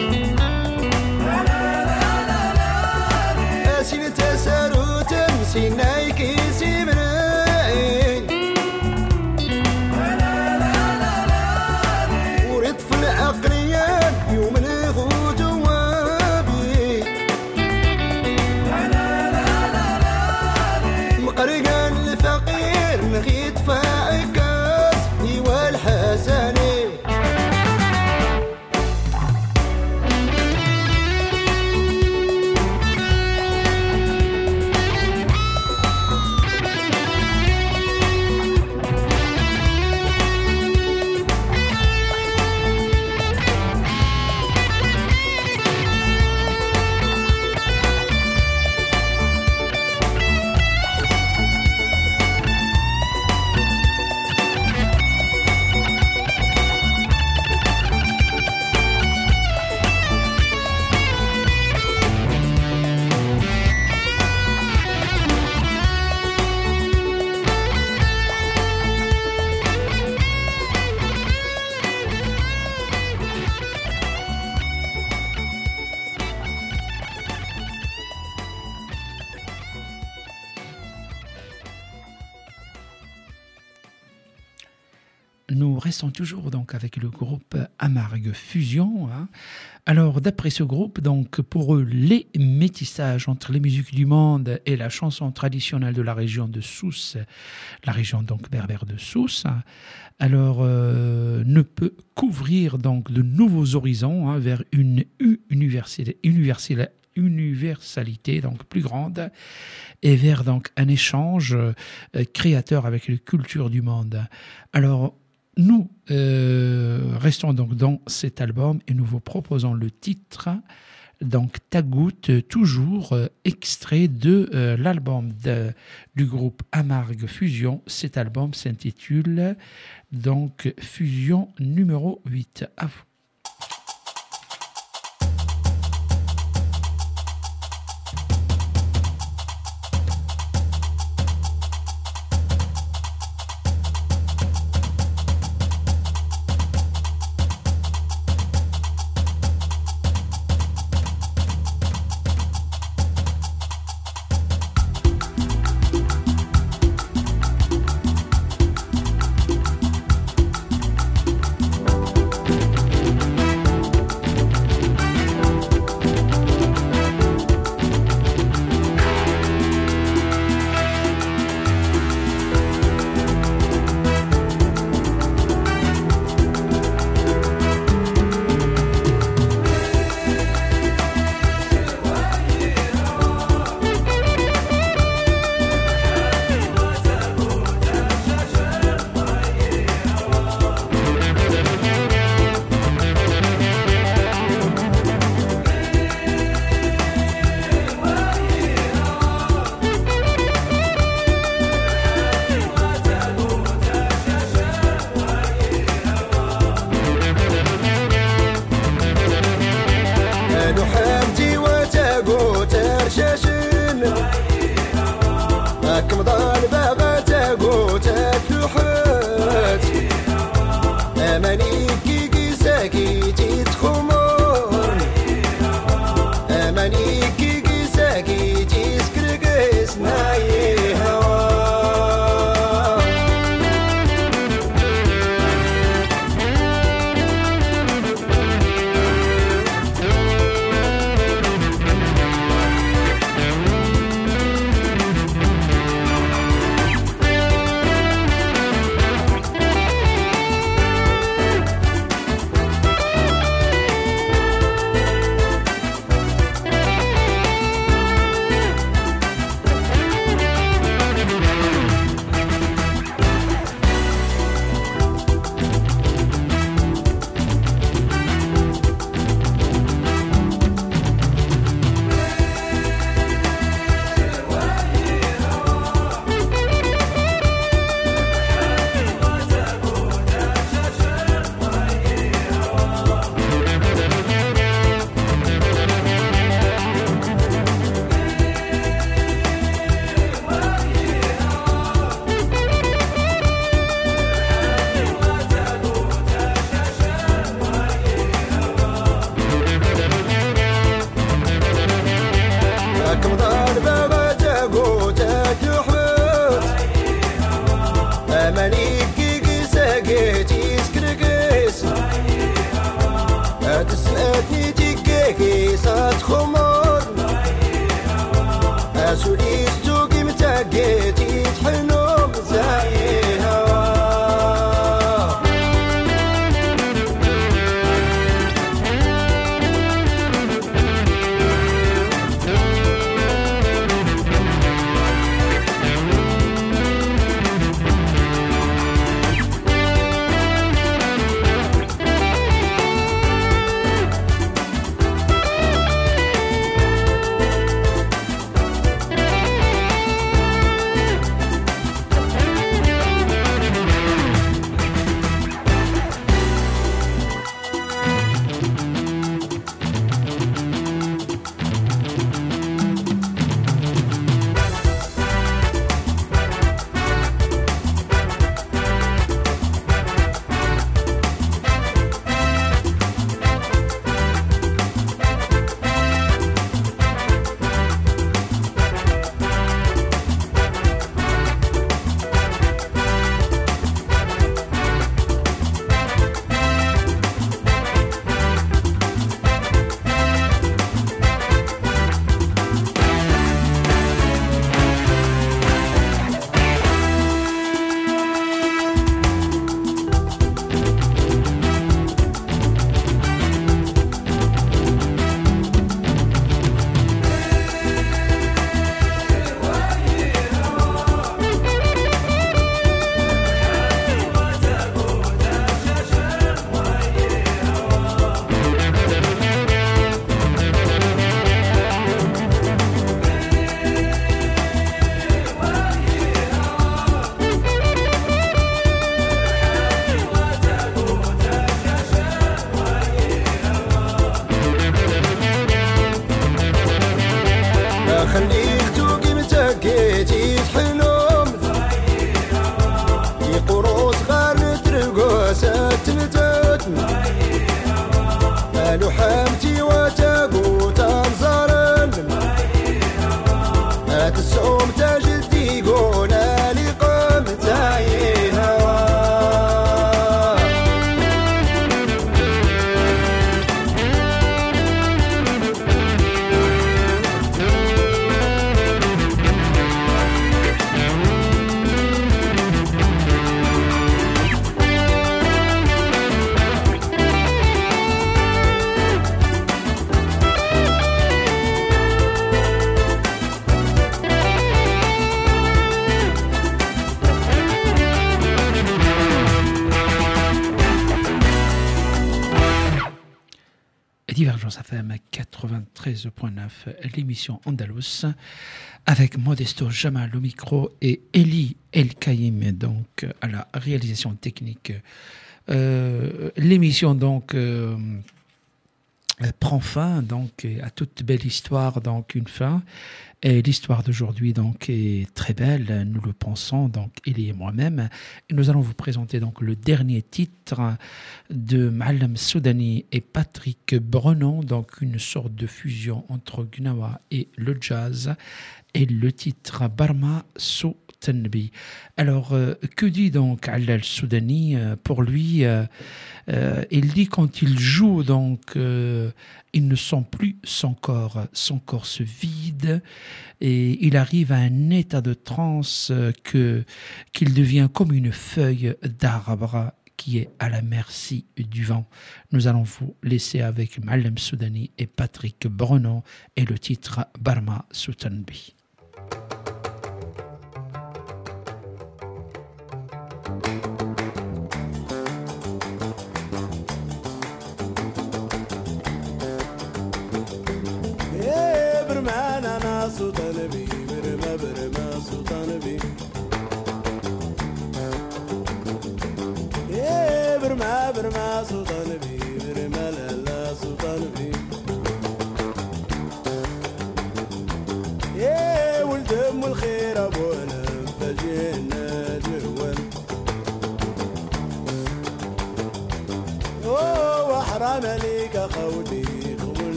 اسين تسارو تمسي نايكي سيبراي ورطف العقليان يوم نغو جوابي مقرقان الفقير نغيت فاعك والحسني Nous restons toujours donc avec le groupe Amargue Fusion. Hein. Alors, d'après ce groupe, donc pour eux, les métissages entre les musiques du monde et la chanson traditionnelle de la région de Sousse, la région donc berbère de Sousse, hein, alors euh, ne peut couvrir donc de nouveaux horizons hein, vers une universalité, universalité, universalité donc plus grande et vers donc un échange euh, créateur avec les cultures du monde. Alors nous euh, restons donc dans cet album et nous vous proposons le titre donc Tagout, toujours euh, extrait de euh, l'album de, du groupe Amargue Fusion. Cet album s'intitule donc Fusion numéro huit. À vous. كيس أتسأتني تكاكي صاد خمر أسوليستو قيمتا قيتي تحنو زي هوا Divergence F M quatre-vingt-treize point neuf, l'émission Andalous, avec Modesto Jamal au micro et Eli El Kaïm donc à la réalisation technique. Euh, l'émission donc euh, prend fin, donc à toute belle histoire donc une fin. Et l'histoire d'aujourd'hui donc est très belle, nous le pensons, donc Eli et moi-même. Et nous allons vous présenter donc le dernier titre de Ma'alem Soudani et Patrick Brenon, donc une sorte de fusion entre Gnawa et le jazz. Et le titre Barma Sou Tanbi. Alors, euh, que dit donc Allal Soudani euh, pour lui euh, euh, il dit quand il joue, donc, euh, il ne sent plus son corps. Son corps se vide et il arrive à un état de transe euh, que, qu'il devient comme une feuille d'arbre qui est à la merci du vent. Nous allons vous laisser avec Ma'alem Soudani et Patrick Brenon et le titre Barma Sou Tanbi.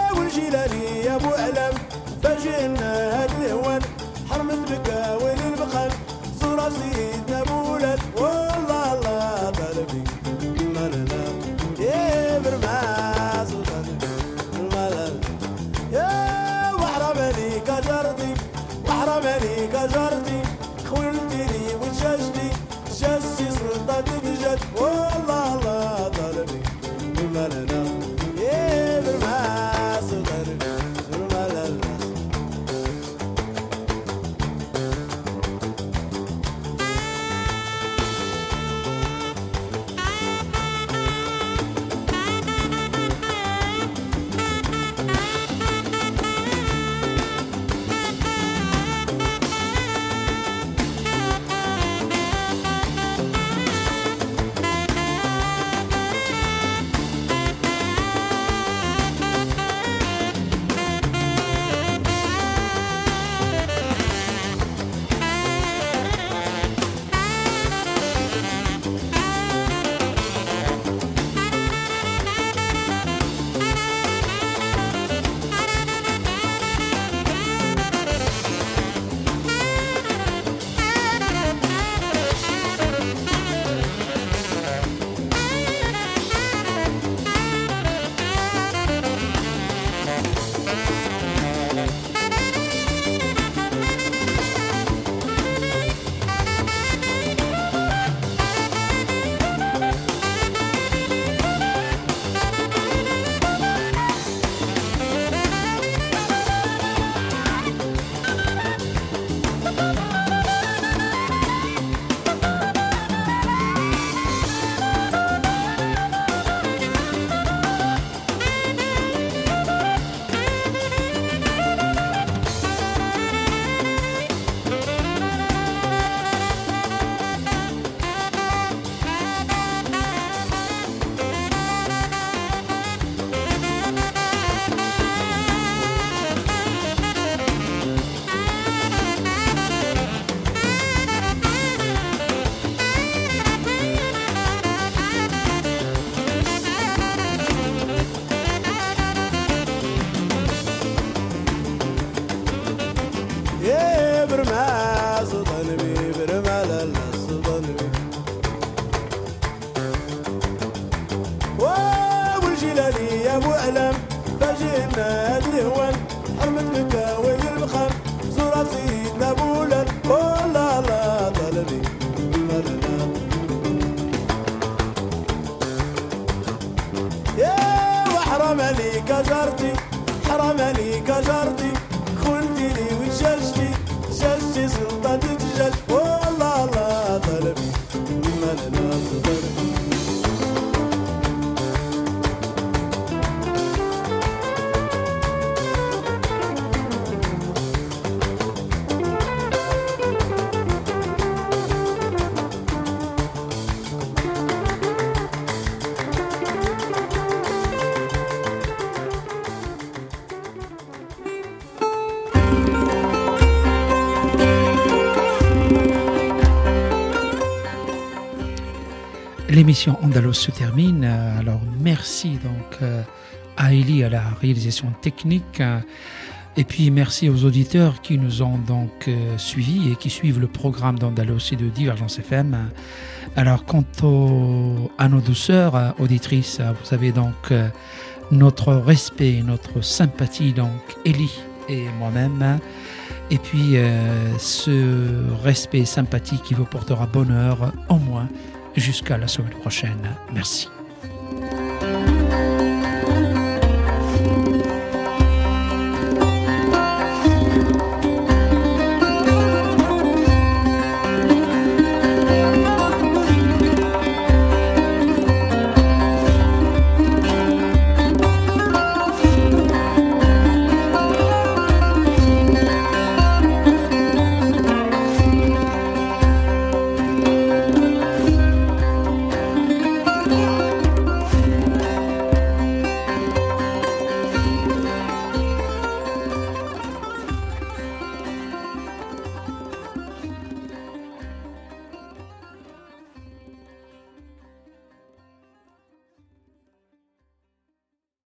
فجئنا هاد الهوان حرمت بك وين البقاء حرمني كجرتي خولتي لي وججتي ججتي سلطتي بجد والله الله ضربي بالملنا يا بالماس ضربي بالملنا L'émission Andalous se termine. Alors merci donc à Eli à la réalisation technique et puis merci aux auditeurs qui nous ont donc suivis et qui suivent le programme d'Andalous et de Divergence F M. Alors quant au, à nos douceurs auditrices, vous avez donc notre respect, notre sympathie, donc Eli et moi-même. Et puis euh, ce respect et sympathie qui vous portera bonheur au moins jusqu'à la semaine prochaine. Merci.